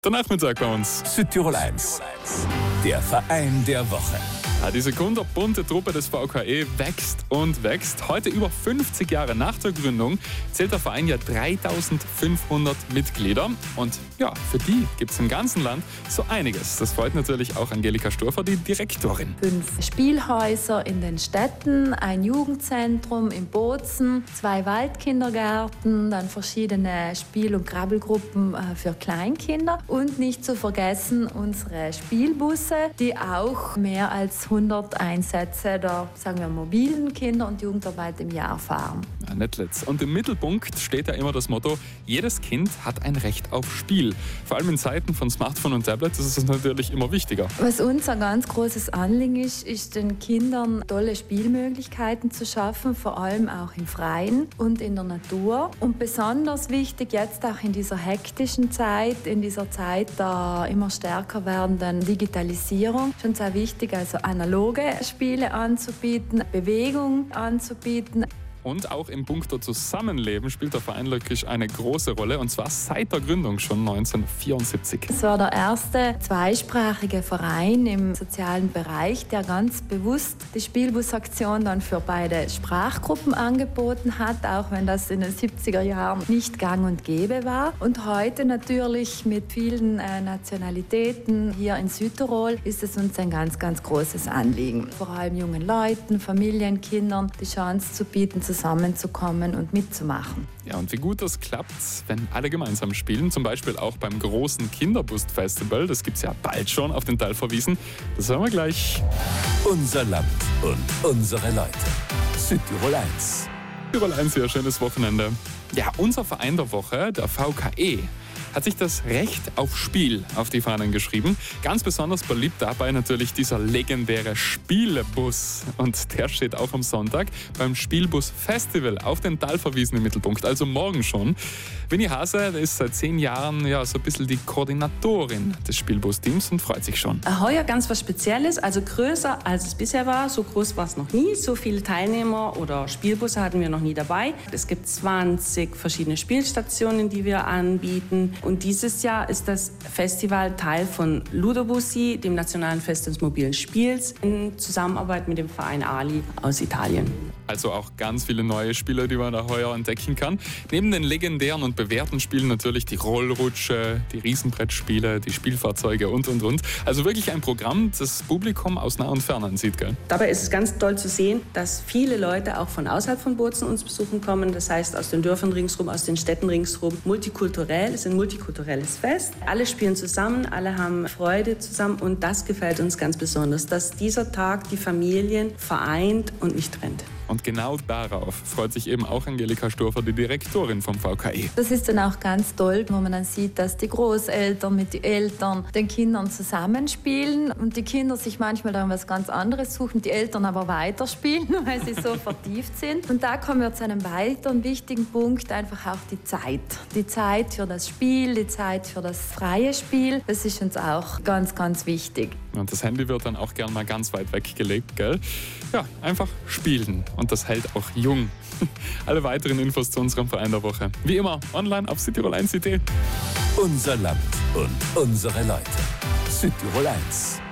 Der Nachmittag bei uns. Südtirol 1, der Verein der Woche. Ja, diese kunterbunte Truppe des VKE wächst und wächst. Heute, über 50 Jahre nach der Gründung, zählt der Verein ja 3500 Mitglieder. Und ja, für die gibt es im ganzen Land so einiges. Das freut natürlich auch Angelika Sturfer, die Direktorin. 5 Spielhäuser in den Städten, ein Jugendzentrum in Bozen, 2 Waldkindergärten, dann verschiedene Spiel- und Krabbelgruppen für Kleinkinder. Und nicht zu vergessen unsere Spielbusse, die auch mehr als 100 Einsätze der, sagen wir, mobilen Kinder- und Jugendarbeit im Jahr fahren. Ja, Netlitz. Und im Mittelpunkt steht ja immer das Motto, jedes Kind hat ein Recht auf Spiel. Vor allem in Zeiten von Smartphone und Tablets ist es natürlich immer wichtiger. Was uns ein ganz großes Anliegen ist den Kindern tolle Spielmöglichkeiten zu schaffen, vor allem auch im Freien und in der Natur. Und besonders wichtig jetzt auch in dieser hektischen Zeit, in dieser Zeit der immer stärker werdenden Digitalisierung, schon sehr wichtig, also analoge Spiele anzubieten, Bewegung anzubieten. Und auch im Punkto Zusammenleben spielt der Verein wirklich eine große Rolle, und zwar seit der Gründung schon 1974. Es war der erste zweisprachige Verein im sozialen Bereich, der ganz bewusst die Spielbusaktion dann für beide Sprachgruppen angeboten hat, auch wenn das in den 70er Jahren nicht gang und gäbe war. Und heute natürlich mit vielen Nationalitäten hier in Südtirol ist es uns ein ganz, ganz großes Anliegen, vor allem jungen Leuten, Familien, Kindern die Chance zu bieten, zusammenzukommen und mitzumachen. Ja, und wie gut das klappt, wenn alle gemeinsam spielen, zum Beispiel auch beim großen Kinderbus-Festival, das gibt es ja bald schon auf den Talverwiesen, das hören wir gleich. Unser Land und unsere Leute. Südtirol 1. Südtirol 1, ja, schönes Wochenende. Ja, unser Verein der Woche, der VKE, hat sich das Recht auf Spiel auf die Fahnen geschrieben. Ganz besonders beliebt dabei natürlich dieser legendäre Spielebus. Und der steht auch am Sonntag beim Spielbus-Festival auf den Talverwiesen im Mittelpunkt, also morgen schon. Winnie Hase ist seit 10 Jahren ja so ein bisschen die Koordinatorin des Spielbus-Teams und freut sich schon. Heuer ganz was Spezielles, also größer als es bisher war. So groß war es noch nie. So viele Teilnehmer oder Spielbusse hatten wir noch nie dabei. Es gibt 20 verschiedene Spielstationen, die wir anbieten. Und dieses Jahr ist das Festival Teil von Ludobussi, dem Nationalen Fest des mobilen Spiels, in Zusammenarbeit mit dem Verein Ali aus Italien. Also auch ganz viele neue Spiele, die man da heuer entdecken kann. Neben den legendären und bewährten Spielen natürlich die Rollrutsche, die Riesenbrettspiele, die Spielfahrzeuge und. Also wirklich ein Programm, das Publikum aus nah und fern ansieht, gell? Dabei ist es ganz toll zu sehen, dass viele Leute auch von außerhalb von Bozen uns besuchen kommen. Das heißt, aus den Dörfern ringsherum, aus den Städten ringsherum. Multikulturell, es ist ein multikulturelles Fest. Alle spielen zusammen, alle haben Freude zusammen, und das gefällt uns ganz besonders, dass dieser Tag die Familien vereint und nicht trennt. Und genau darauf freut sich eben auch Angelika Sturfer, die Direktorin vom VKE. Das ist dann auch ganz toll, wo man dann sieht, dass die Großeltern mit den Eltern, den Kindern zusammenspielen und die Kinder sich manchmal dann was ganz anderes suchen, die Eltern aber weiterspielen, weil sie so vertieft sind. Und da kommen wir zu einem weiteren wichtigen Punkt, einfach auch die Zeit. Die Zeit für das Spiel, die Zeit für das freie Spiel, das ist uns auch ganz, ganz wichtig. Und das Handy wird dann auch gern mal ganz weit weggelegt, gell? Ja, einfach spielen. Und das hält auch jung. Alle weiteren Infos zu unserem Verein der Woche, wie immer, online auf südtirol1.at. Unser Land und unsere Leute. Südtirol 1.